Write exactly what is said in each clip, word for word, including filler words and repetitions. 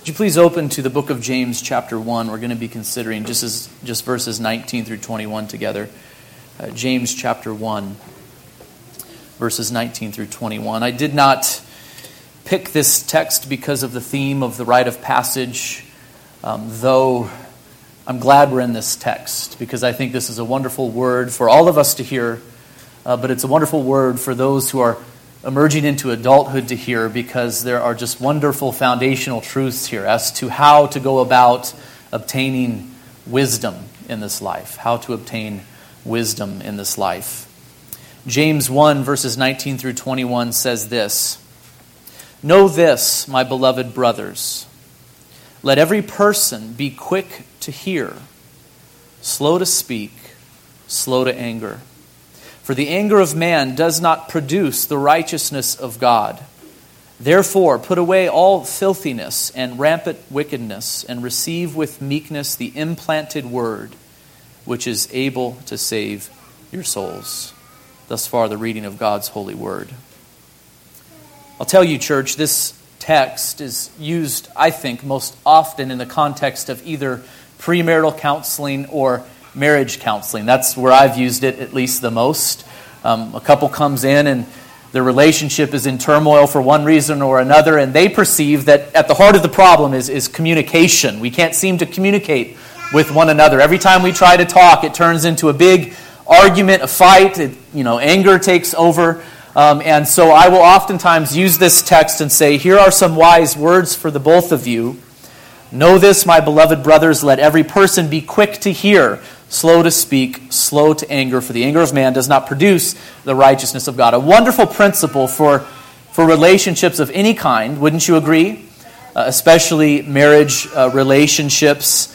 you please open to the book of James, chapter one. We're going to be considering just as just verses nineteen through twenty-one together. Uh, James, chapter one, verses nineteen through twenty-one. I did not pick this text because of the theme of the rite of passage, um, though I'm glad we're in this text, because I think this is a wonderful word for all of us to hear, uh, but it's a wonderful word for those who are emerging into adulthood to hear, because there are just wonderful foundational truths here as to how to go about obtaining wisdom in this life, how to obtain wisdom in this life. James one, verses nineteen through twenty-one says this: "Know this, my beloved brothers, let every person be quick to hear, slow to speak, slow to anger. For the anger of man does not produce the righteousness of God. Therefore, put away all filthiness and rampant wickedness, and receive with meekness the implanted word, which is able to save your souls." Thus far, the reading of God's holy word. I'll tell you, church, this text is used, I think, most often in the context of either premarital counseling or marriage counseling. That's where I've used it at least the most. Um, a couple comes in and their relationship is in turmoil for one reason or another, and they perceive that at the heart of the problem is, is communication. We can't seem to communicate with one another. Every time we try to talk, it turns into a big argument, a fight. It, you know, anger takes over. Um, and so I will oftentimes use this text and say, here are some wise words for the both of you. Know this, my beloved brothers, let every person be quick to hear, slow to speak, slow to anger, for the anger of man does not produce the righteousness of God. A wonderful principle for, for relationships of any kind, wouldn't you agree? Uh, especially marriage uh, relationships.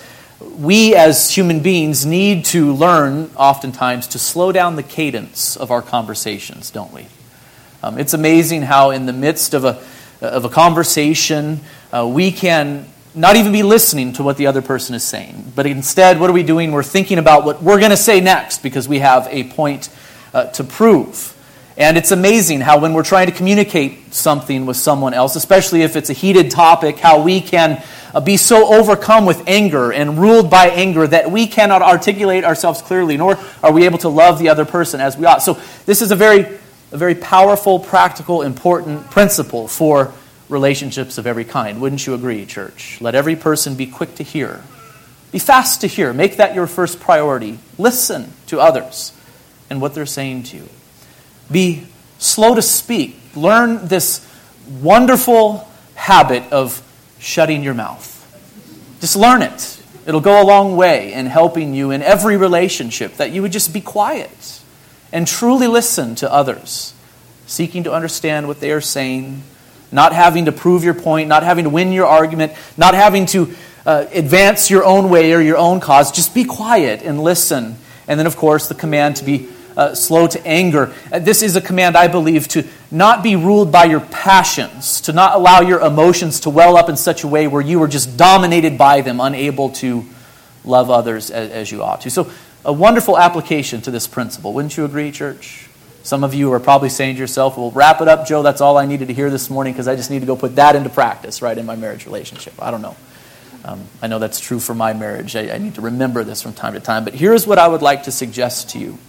We as human beings need to learn oftentimes to slow down the cadence of our conversations, don't we? Um, it's amazing how in the midst of a, of a conversation, uh, we can not even be listening to what the other person is saying. But instead, what are we doing? We're thinking about what we're going to say next because we have a point uh, to prove. And it's amazing how when we're trying to communicate something with someone else, especially if it's a heated topic, how we can uh, be so overcome with anger and ruled by anger that we cannot articulate ourselves clearly, nor are we able to love the other person as we ought. So this is a very, a very powerful, practical, important principle for relationships of every kind. Wouldn't you agree, church? Let every person be quick to hear. Be fast to hear. Make that your first priority. Listen to others and what they're saying to you. Be slow to speak. Learn this wonderful habit of shutting your mouth. Just learn it. It'll go a long way in helping you in every relationship, that you would just be quiet and truly listen to others, seeking to understand what they are saying, not having to prove your point, not having to win your argument, not having to uh, advance your own way or your own cause. Just be quiet and listen. And then, of course, the command to be uh, slow to anger. Uh, this is a command, I believe, to not be ruled by your passions, to not allow your emotions to well up in such a way where you are just dominated by them, unable to love others as, as you ought to. So, a wonderful application to this principle. Wouldn't you agree, church? Some of you are probably saying to yourself, well, wrap it up, Joe. That's all I needed to hear this morning because I just need to go put that into practice, right, in my marriage relationship. I don't know. Um, I know that's true for my marriage. I, I need to remember this from time to time. But here's what I would like to suggest to you.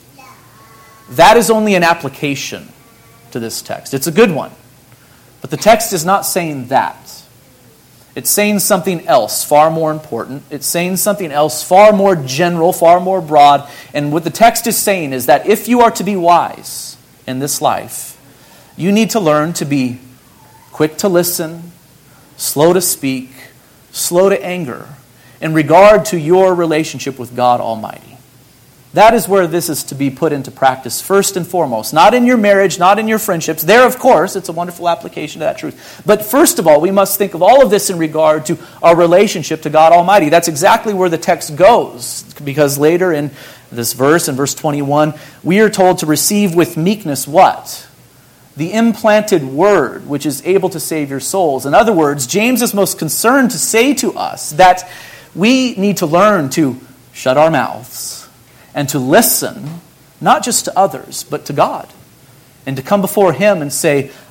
That is only an application to this text. It's a good one. But the text is not saying that. It's saying something else far more important. It's saying something else far more general, far more broad. And what the text is saying is that if you are to be wise in this life, you need to learn to be quick to listen, slow to speak, slow to anger in regard to your relationship with God Almighty. That is where this is to be put into practice first and foremost. Not in your marriage, not in your friendships. There, of course, it's a wonderful application to that truth. But first of all, we must think of all of this in regard to our relationship to God Almighty. That's exactly where the text goes. Because later in this verse, in verse twenty-one, we are told to receive with meekness what? The implanted word, which is able to save your souls. In other words, James is most concerned to say to us that we need to learn to shut our mouths and to listen, not just to others, but to God. And to come before Him and say,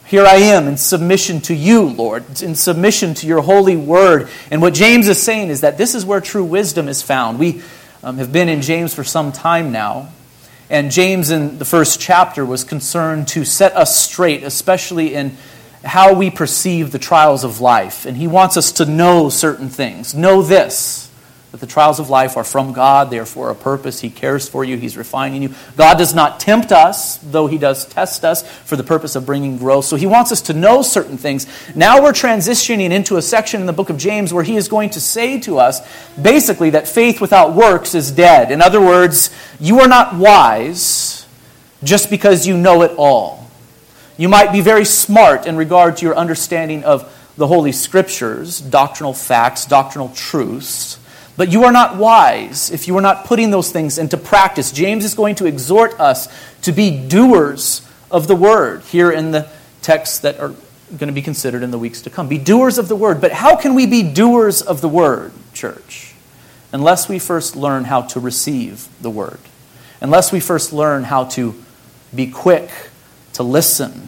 Here I am in submission to you, Lord, in submission to your holy word. And what James is saying is that this is where true wisdom is found. We um, have been in James for some time now. And James in the first chapter was concerned to set us straight, especially in how we perceive the trials of life. And he wants us to know certain things. Know this, that the trials of life are from God. They are for a purpose. He cares for you. He's refining you. God does not tempt us, though he does test us for the purpose of bringing growth. So he wants us to know certain things. Now we're transitioning into a section in the book of James where he is going to say to us, basically, that faith without works is dead. In other words, you are not wise just because you know it all. You might be very smart in regard to your understanding of the Holy Scriptures, doctrinal facts, doctrinal truths, but you are not wise if you are not putting those things into practice. James is going to exhort us to be doers of the word here in the texts that are going to be considered in the weeks to come. Be doers of the word. But how can we be doers of the word, church? Unless we first learn how to receive the word. Unless we first learn how to be quick to listen,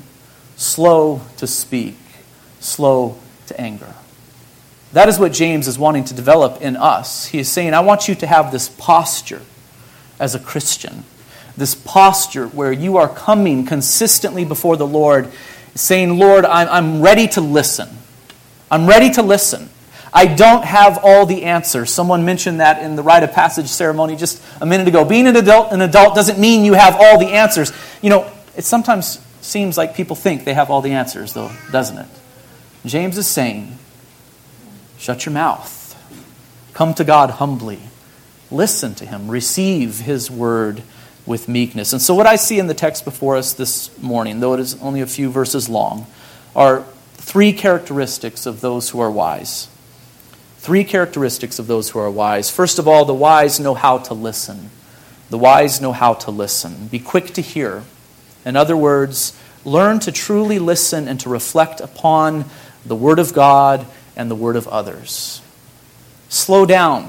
slow to speak, slow to anger. That is what James is wanting to develop in us. He is saying, I want you to have this posture as a Christian. This posture where you are coming consistently before the Lord, saying, Lord, I'm, I'm ready to listen. I'm ready to listen. I don't have all the answers. Someone mentioned that in the rite of passage ceremony just a minute ago. Being an adult, an adult doesn't mean you have all the answers. You know, it sometimes seems like people think they have all the answers, though, doesn't it? James is saying, shut your mouth. Come to God humbly. Listen to him. Receive his word with meekness. And so what I see in the text before us this morning, though it is only a few verses long, are three characteristics of those who are wise. Three characteristics of those who are wise. First of all, the wise know how to listen. The wise know how to listen. Be quick to hear. In other words, learn to truly listen and to reflect upon the word of God and the word of others. Slow down.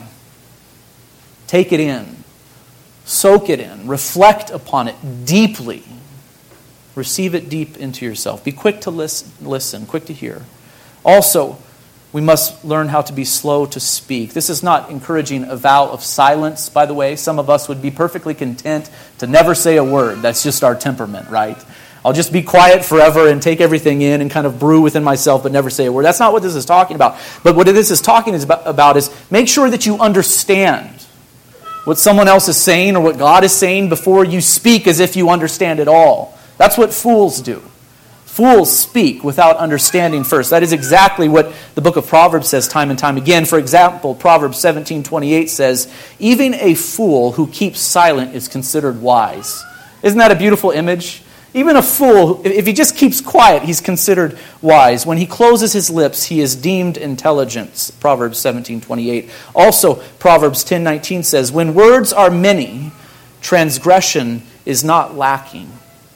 Take it in. Soak it in. Reflect upon it deeply. Receive it deep into yourself. Be quick to listen, listen, quick to hear. Also, we must learn how to be slow to speak. This is not encouraging a vow of silence, by the way. Some of us would be perfectly content to never say a word. That's just our temperament, right? I'll just be quiet forever and take everything in and kind of brew within myself but never say a word. That's not what this is talking about. But what this is talking about is make sure that you understand what someone else is saying or what God is saying before you speak as if you understand it all. That's what fools do. Fools speak without understanding first. That is exactly what the book of Proverbs says time and time again. For example, Proverbs seventeen twenty-eight says, even a fool who keeps silent is considered wise. Isn't that a beautiful image? Even a fool, if he just keeps quiet, he's considered wise. When he closes his lips, he is deemed intelligent. Proverbs seventeen twenty-eight. Also, Proverbs ten nineteen says, when words are many, transgression is not lacking.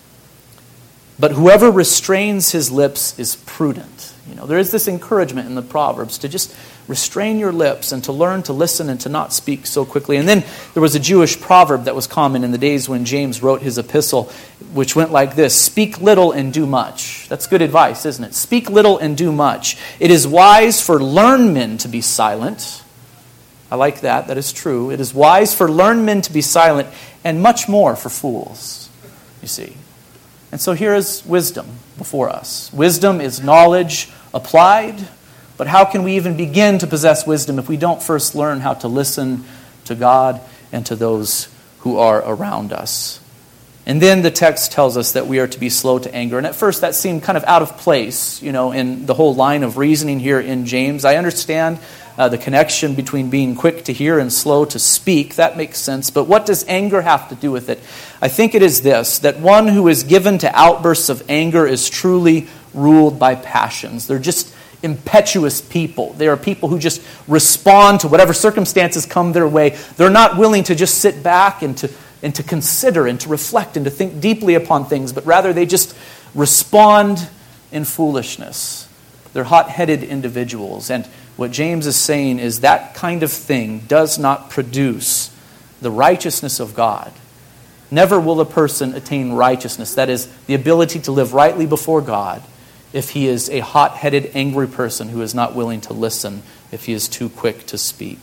But whoever restrains his lips is prudent. You know, there is this encouragement in the Proverbs to just restrain your lips and to learn to listen and to not speak so quickly. And then there was a Jewish proverb that was common in the days when James wrote his epistle, which went like this: speak little and do much. That's good advice, isn't it? Speak little and do much. It is wise for learned men to be silent. I like that. That is true. It is wise for learned men to be silent, and much more for fools, you see. And so here is wisdom before us. Wisdom is knowledge applied, but how can we even begin to possess wisdom if we don't first learn how to listen to God and to those who are around us? And then the text tells us that we are to be slow to anger. And at first that seemed kind of out of place, you know, in the whole line of reasoning here in James. I understand uh, the connection between being quick to hear and slow to speak. That makes sense. But what does anger have to do with it? I think it is this, that one who is given to outbursts of anger is truly ruled by passions. They're just impetuous people. They are people who just respond to whatever circumstances come their way. They're not willing to just sit back and to and to consider and to reflect and to think deeply upon things, but rather they just respond in foolishness. They're hot-headed individuals. And what James is saying is that kind of thing does not produce the righteousness of God. Never will a person attain righteousness, that is, the ability to live rightly before God, if he is a hot-headed, angry person who is not willing to listen, if he is too quick to speak.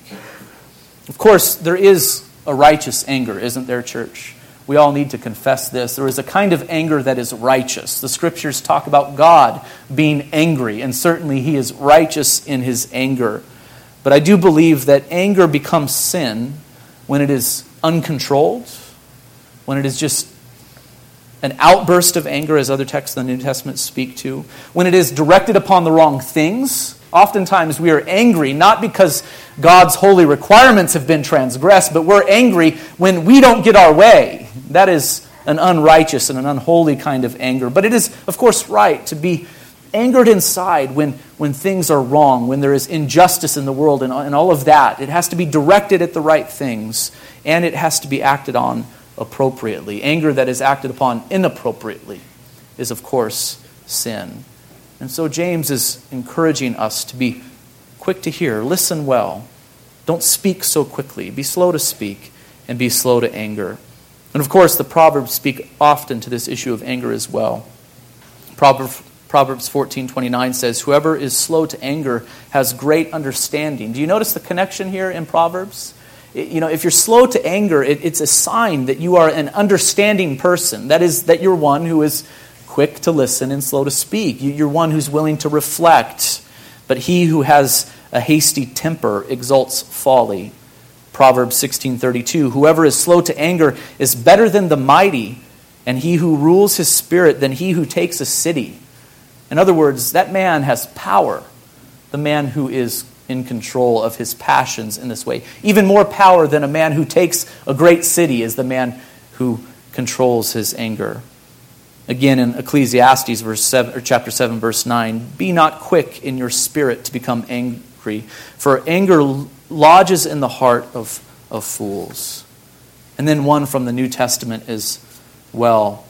Of course, there is a righteous anger, isn't there, church? We all need to confess this. There is a kind of anger that is righteous. The scriptures talk about God being angry, and certainly he is righteous in his anger. But I do believe that anger becomes sin when it is uncontrolled, when it is just an outburst of anger, as other texts in the New Testament speak to, when it is directed upon the wrong things. Oftentimes we are angry not because God's holy requirements have been transgressed, but we're angry when we don't get our way. That is an unrighteous and an unholy kind of anger. But it is, of course, right to be angered inside when, when things are wrong, when there is injustice in the world and, and all of that. It has to be directed at the right things, and it has to be acted on appropriately. Anger that is acted upon inappropriately is, of course, sin. And so James is encouraging us to be quick to hear, listen well, don't speak so quickly, be slow to speak, and be slow to anger. And of course, the Proverbs speak often to this issue of anger as well. Proverbs Proverbs fourteen twenty-nine says, "Whoever is slow to anger has great understanding." Do you notice the connection here in Proverbs? It, you know, if you're slow to anger, it, it's a sign that you are an understanding person. That is, that you're one who is quick to listen and slow to speak. You, you're one who's willing to reflect. But he who has a hasty temper exalts folly. Proverbs sixteen thirty-two, "Whoever is slow to anger is better than the mighty, and he who rules his spirit than he who takes a city." In other words, that man has power, the man who is in control of his passions in this way. Even more power than a man who takes a great city is the man who controls his anger. Again, in Ecclesiastes verse seven, or chapter seven, verse nine, "Be not quick in your spirit to become angry, for anger lodges in the heart of, of fools." And then one from the New Testament as well.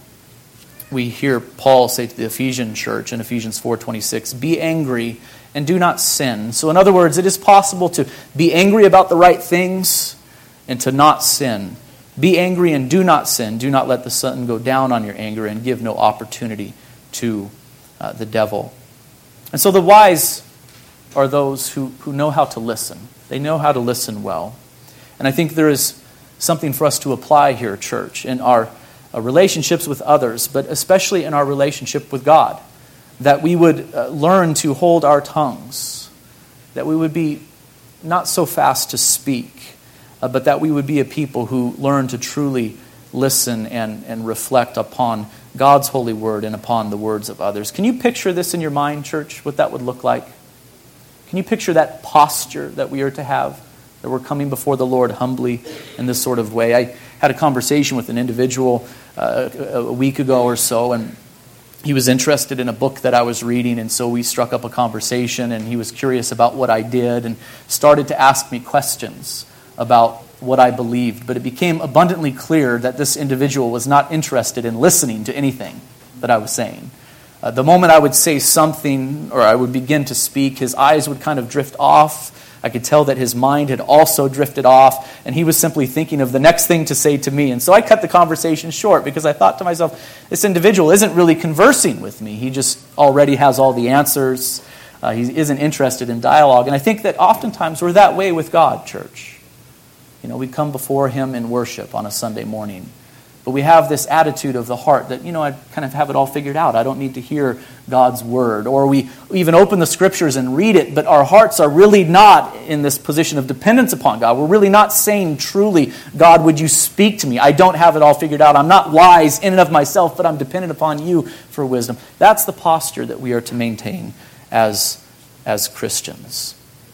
We hear Paul say to the Ephesian church in Ephesians four twenty-six, "Be angry and do not sin." So in other words, it is possible to be angry about the right things and to not sin. Be angry and do not sin. Do not let the sun go down on your anger, and give no opportunity to uh, the devil. And so the wise are those who, who know how to listen. They know how to listen well. And I think there is something for us to apply here, church, in our uh, relationships with others, but especially in our relationship with God. That we would uh, learn to hold our tongues. That we would be not so fast to speak, Uh, but that we would be a people who learn to truly listen and, and reflect upon God's holy word and upon the words of others. Can you picture this in your mind, church, what that would look like? Can you picture that posture that we are to have, that we're coming before the Lord humbly in this sort of way? I had a conversation with an individual uh, a week ago or so, and he was interested in a book that I was reading, and so we struck up a conversation, and he was curious about what I did and started to ask me questions about what I believed. But it became abundantly clear that this individual was not interested in listening to anything that I was saying. Uh, the moment I would say something or I would begin to speak, his eyes would kind of drift off. I could tell that his mind had also drifted off, and he was simply thinking of the next thing to say to me. And so I cut the conversation short because I thought to myself, this individual isn't really conversing with me. He just already has all the answers. Uh, he isn't interested in dialogue. And I think that oftentimes we're that way with God, church. You know, we come before Him in worship on a Sunday morning. But we have this attitude of the heart that, you know, I kind of have it all figured out. I don't need to hear God's word. Or we even open the scriptures and read it, but our hearts are really not in this position of dependence upon God. We're really not saying truly, God, would you speak to me? I don't have it all figured out. I'm not wise in and of myself, but I'm dependent upon you for wisdom. That's the posture that we are to maintain as, as Christians.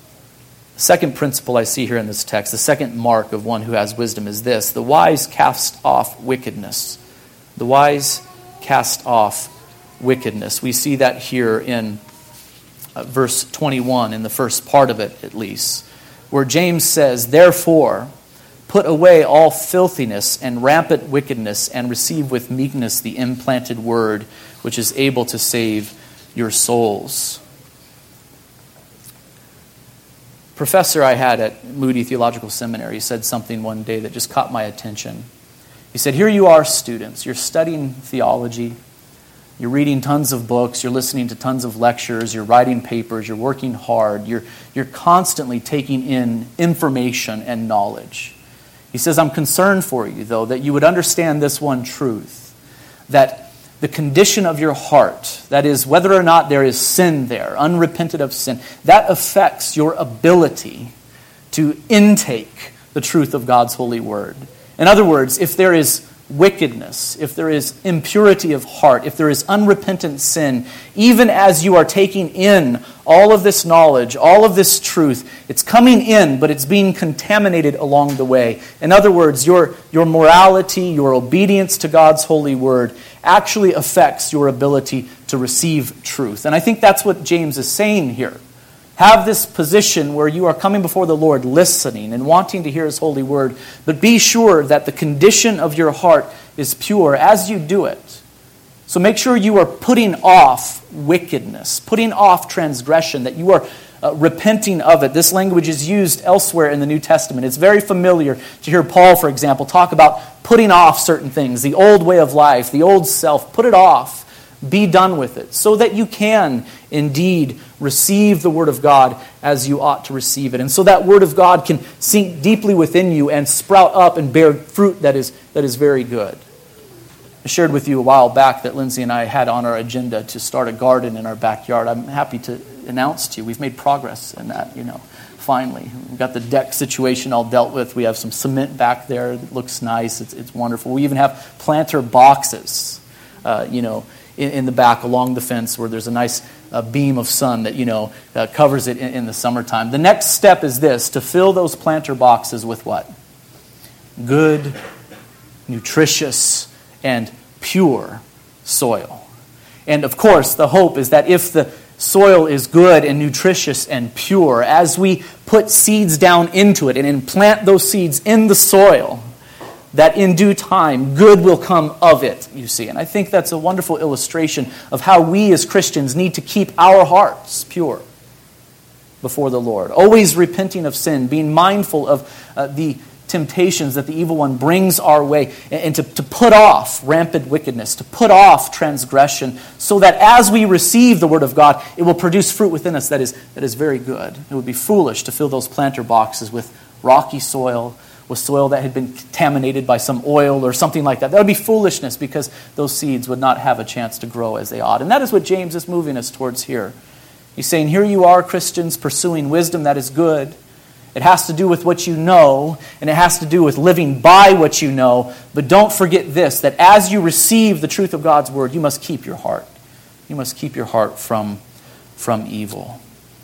The second principle I see here in this text, the second mark of one who has wisdom is this: the wise cast off wickedness. The wise cast off wickedness. We see that here in uh, verse twenty-one, in the first part of it at least, where James says, "Therefore, put away all filthiness and rampant wickedness, and receive with meekness the implanted word, which is able to save your souls." Professor I had at Moody Theological Seminary said something one day that just caught my attention. He said, here you are, students. You're studying theology. You're reading tons of books, you're listening to tons of lectures, you're writing papers, you're working hard, you're, you're constantly taking in information and knowledge. He says, I'm concerned for you, though, that you would understand this one truth, that the condition of your heart, that is, whether or not there is sin there, unrepented of sin, that affects your ability to intake the truth of God's holy word. In other words, if there is wickedness, if there is impurity of heart, if there is unrepentant sin, even as you are taking in all of this knowledge, all of this truth, it's coming in, but it's being contaminated along the way. In other words, your, your morality, your obedience to God's holy word actually affects your ability to receive truth. And I think that's what James is saying here. Have this position where you are coming before the Lord listening and wanting to hear His holy word, but be sure that the condition of your heart is pure as you do it. So make sure you are putting off wickedness, putting off transgression, that you are uh, repenting of it. This language is used elsewhere in the New Testament. It's very familiar to hear Paul, for example, talk about putting off certain things, the old way of life, the old self. Put it off. Be done with it, so that you can indeed receive the Word of God as you ought to receive it. And so that Word of God can sink deeply within you and sprout up and bear fruit that is, that is very good. I shared with you a while back that Lindsay and I had on our agenda to start a garden in our backyard. I'm happy to announce to you we've made progress in that, you know, finally. We've got the deck situation all dealt with. We have some cement back there. It looks nice. It's, it's wonderful. We even have planter boxes, uh, you know, In, in the back along the fence where there's a nice uh, beam of sun that, you know, uh, covers it in, in the summertime. The next step is this, to fill those planter boxes with what? Good, nutritious, and pure soil. And of course, the hope is that if the soil is good and nutritious and pure, as we put seeds down into it and implant those seeds in the soil, that in due time, good will come of it, you see. And I think that's a wonderful illustration of how we as Christians need to keep our hearts pure before the Lord. Always repenting of sin, being mindful of uh, the temptations that the evil one brings our way, and, and to, to put off rampant wickedness, to put off transgression, so that as we receive the Word of God, it will produce fruit within us that is, that is very good. It would be foolish to fill those planter boxes with rocky soil, with soil that had been contaminated by some oil or something like that. That would be foolishness, because those seeds would not have a chance to grow as they ought. And that is what James is moving us towards here. He's saying, here you are, Christians, pursuing wisdom that is good. It has to do with what you know, and it has to do with living by what you know. But don't forget this, that as you receive the truth of God's word, you must keep your heart. You must keep your heart from, from evil.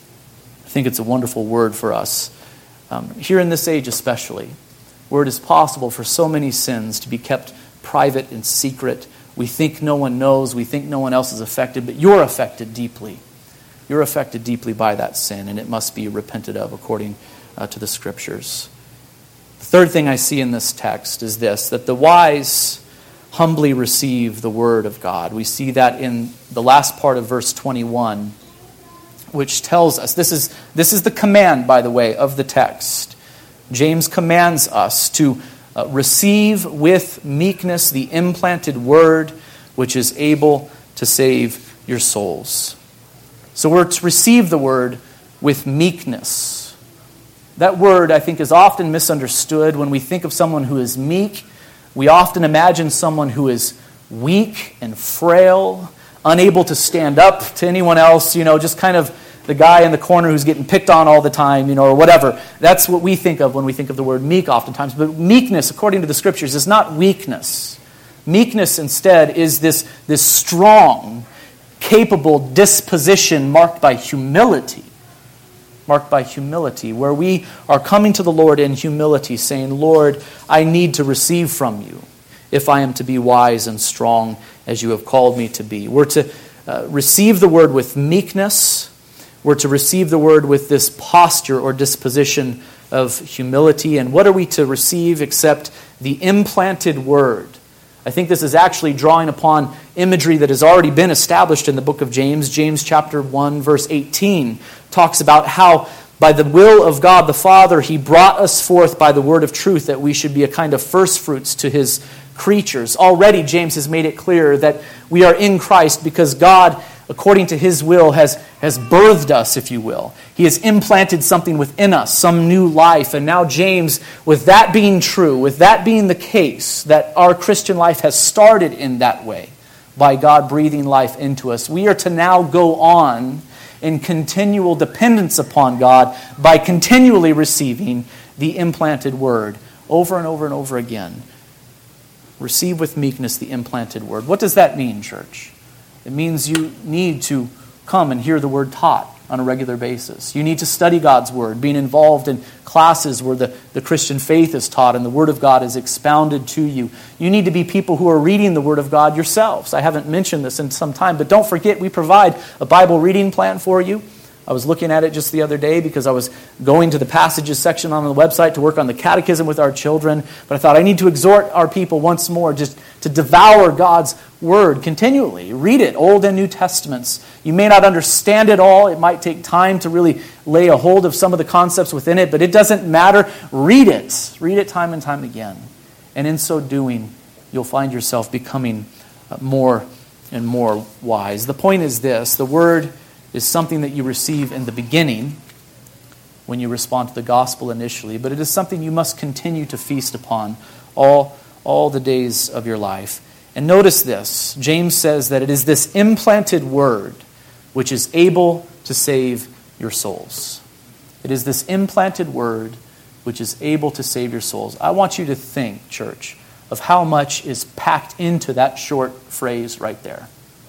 I think it's a wonderful word for us, um, here in this age especially, where it is possible for so many sins to be kept private and secret. We think no one knows, we think no one else is affected, but you're affected deeply. You're affected deeply by that sin, and it must be repented of according uh, to the Scriptures. The third thing I see in this text is this, that the wise humbly receive the word of God. We see that in the last part of verse twenty-one, which tells us, this is, this is the command, by the way, of the text. James commands us to uh, receive with meekness the implanted word, which is able to save your souls. So we're to receive the word with meekness. That word, I think, is often misunderstood. When we think of someone who is meek, we often imagine someone who is weak and frail, unable to stand up to anyone else, you know, just kind of the guy in the corner who's getting picked on all the time, you know, or whatever. That's what we think of when we think of the word meek oftentimes. But meekness, according to the Scriptures, is not weakness. Meekness, instead, is this, this strong, capable disposition marked by humility. Marked by humility, where we are coming to the Lord in humility, saying, Lord, I need to receive from you if I am to be wise and strong as you have called me to be. We're to uh, receive the word with meekness. We're to receive the word with this posture or disposition of humility. And what are we to receive except the implanted word? I think this is actually drawing upon imagery that has already been established in the book of James. James chapter one, verse eighteen talks about how by the will of God the Father, He brought us forth by the word of truth, that we should be a kind of first fruits to His creatures. Already James has made it clear that We are in Christ because God, according to His will, has, has birthed us, if you will. He has implanted something within us, some new life. And now James, with that being true, with that being the case, that our Christian life has started in that way, by God breathing life into us, we are to now go on in continual dependence upon God by continually receiving the implanted word over and over and over again. Receive with meekness the implanted word. What does that mean, church? It means you need to come and hear the word taught on a regular basis. You need to study God's word, being involved in classes where the, the Christian faith is taught and the word of God is expounded to you. You need to be people who are reading the word of God yourselves. I haven't mentioned this in some time, but don't forget we provide a Bible reading plan for you. I was looking at it just the other day because I was going to the passages section on the website to work on the catechism with our children. But I thought I need to exhort our people once more just to devour God's word continually. Read it, Old and New Testaments. You may not understand it all. It might take time to really lay a hold of some of the concepts within it, but it doesn't matter. Read it. Read it time and time again. And in so doing, you'll find yourself becoming more and more wise. The point is this: the word is something that you receive in the beginning when you respond to the gospel initially, but it is something you must continue to feast upon all, all the days of your life. And notice this, James says that it is this implanted word which is able to save your souls. It is this implanted word which is able to save your souls. I want you to think, church, of how much is packed into that short phrase right there.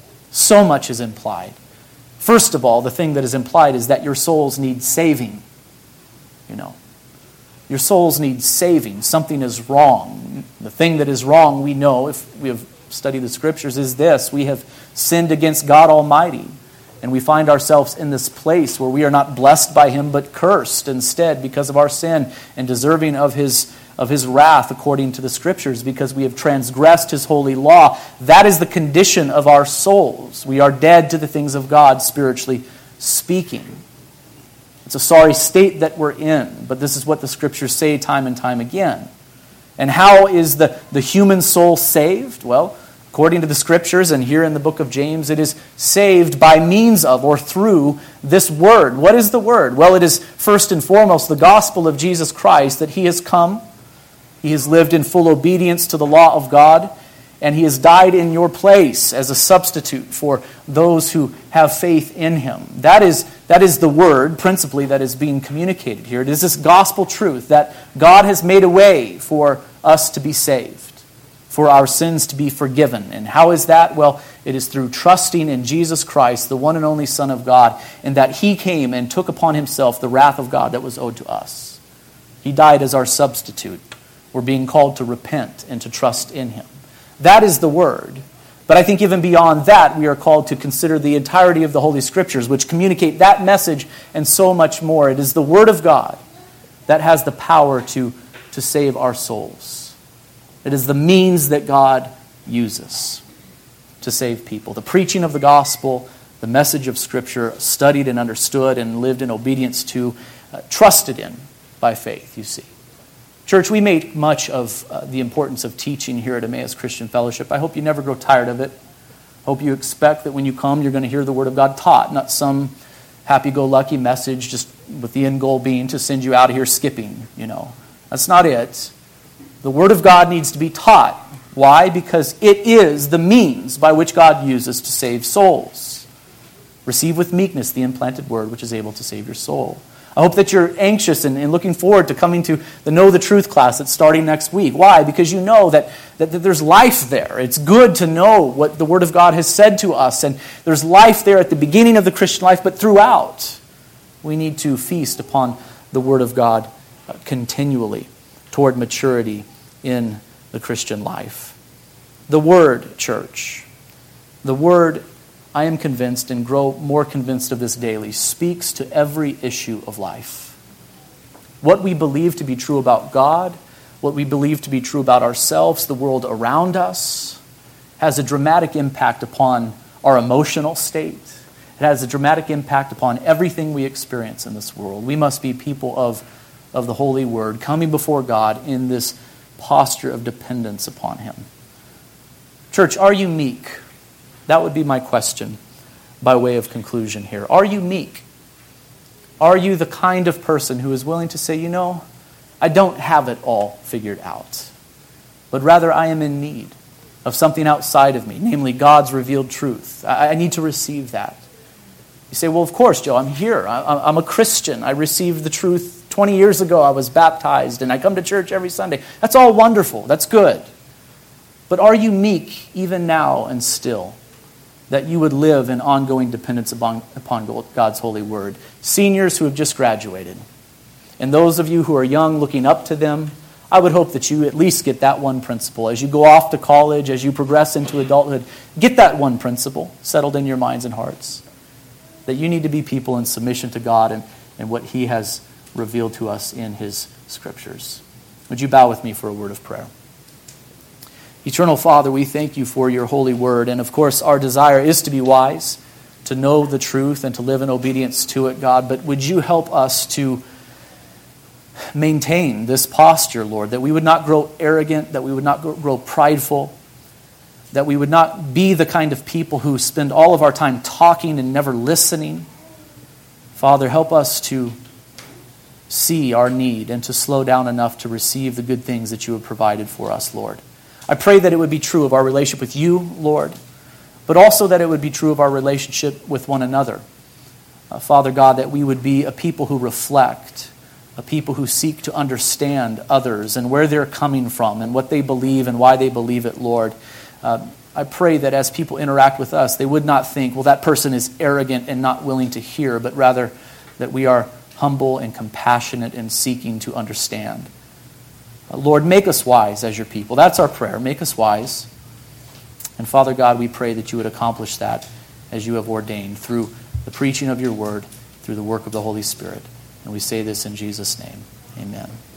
So much is implied. First of all, the thing that is implied is that your souls need saving. You know, your souls need saving. Something is wrong. The thing that is wrong, we know, if we have studied the Scriptures, is this: we have sinned against God Almighty. And we find ourselves in this place where we are not blessed by Him, but cursed instead because of our sin and deserving of His of His wrath according to the Scriptures, because we have transgressed His holy law. That is the condition of our souls. We are dead to the things of God, spiritually speaking. It's a sorry state that we're in, but this is what the Scriptures say time and time again. And how is the, the human soul saved? Well, according to the Scriptures, and here in the book of James, it is saved by means of or through this word. What is the word? Well, it is first and foremost the gospel of Jesus Christ, that He has come, He has lived in full obedience to the law of God, and He has died in your place as a substitute for those who have faith in Him. That is, that is the word, principally, that is being communicated here. It is this gospel truth that God has made a way for us to be saved, for our sins to be forgiven. And how is that? Well, it is through trusting in Jesus Christ, the one and only Son of God, and that He came and took upon Himself the wrath of God that was owed to us. He died as our substitute. We're being called to repent and to trust in Him. That is the word. But I think even beyond that, we are called to consider the entirety of the Holy Scriptures, which communicate that message and so much more. It is the Word of God that has the power to, to save our souls. It is the means that God uses to save people. The preaching of the gospel, the message of Scripture, studied and understood and lived in obedience to, uh, trusted in by faith, you see. Church, we make much of uh, the importance of teaching here at Emmaus Christian Fellowship. I hope you never grow tired of it. I hope you expect that when you come, you're going to hear the Word of God taught, not some happy-go-lucky message just with the end goal being to send you out of here skipping, you know. That's not it. The Word of God needs to be taught. Why? Because it is the means by which God uses to save souls. Receive with meekness the implanted Word which is able to save your soul. I hope that you're anxious and, and looking forward to coming to the Know the Truth class that's starting next week. Why? Because you know that, that, that there's life there. It's good to know what the Word of God has said to us. And there's life there at the beginning of the Christian life, but throughout. We need to feast upon the Word of God uh, continually toward maturity in the Christian life. The Word, church, the Word, I am convinced and grow more convinced of this daily, speaks to every issue of life. What we believe to be true about God, what we believe to be true about ourselves, the world around us, has a dramatic impact upon our emotional state. It has a dramatic impact upon everything we experience in this world. We must be people of, of the Holy Word, coming before God in this posture of dependence upon Him. Church, are you meek? That would be my question by way of conclusion here. Are you meek? Are you the kind of person who is willing to say, you know, I don't have it all figured out, but rather I am in need of something outside of me, namely God's revealed truth. I, I need to receive that. You say, well, of course, Joe, I'm here. I, I'm a Christian. I received the truth twenty years ago. I was baptized, and I come to church every Sunday. That's all wonderful. That's good. But are you meek even now and still, that you would live in ongoing dependence upon, upon God's holy word? Seniors who have just graduated, and those of you who are young looking up to them, I would hope that you at least get that one principle. As you go off to college, as you progress into adulthood, get that one principle settled in your minds and hearts. That you need to be people in submission to God and, and what He has revealed to us in His Scriptures. Would you bow with me for a word of prayer? Eternal Father, we thank you for your holy word. And of course, our desire is to be wise, to know the truth, and to live in obedience to it, God. But would you help us to maintain this posture, Lord, that we would not grow arrogant, that we would not grow prideful, that we would not be the kind of people who spend all of our time talking and never listening. Father, help us to see our need and to slow down enough to receive the good things that you have provided for us, Lord. I pray that it would be true of our relationship with you, Lord, but also that it would be true of our relationship with one another. Uh, Father God, that we would be a people who reflect, a people who seek to understand others and where they're coming from and what they believe and why they believe it, Lord. Uh, I pray that as people interact with us, they would not think, well, that person is arrogant and not willing to hear, but rather that we are humble and compassionate and seeking to understand. Uh, Lord, make us wise as your people. That's our prayer. Make us wise. And Father God, we pray that you would accomplish that as you have ordained through the preaching of your word, through the work of the Holy Spirit. And we say this in Jesus' name. Amen.